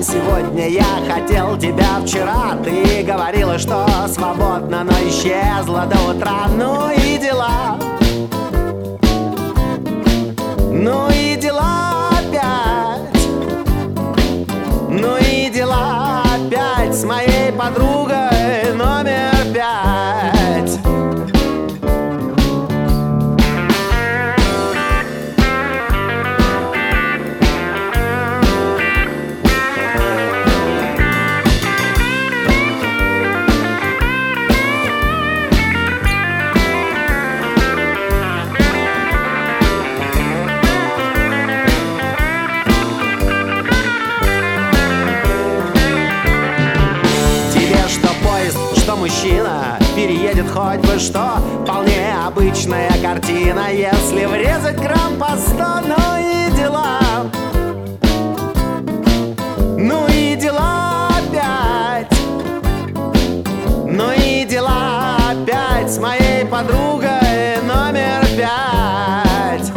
Сегодня я хотел тебя вчера. Ты говорила, что свободна, но исчезла до утра. Ну и дела, ну и дела опять, ну и дела опять с моей подругой номер 5. Что мужчина переедет хоть бы что, вполне обычная картина. Если врезать грамм по 100, ну и дела, ну и дела опять, ну и дела опять с моей подругой номер 5.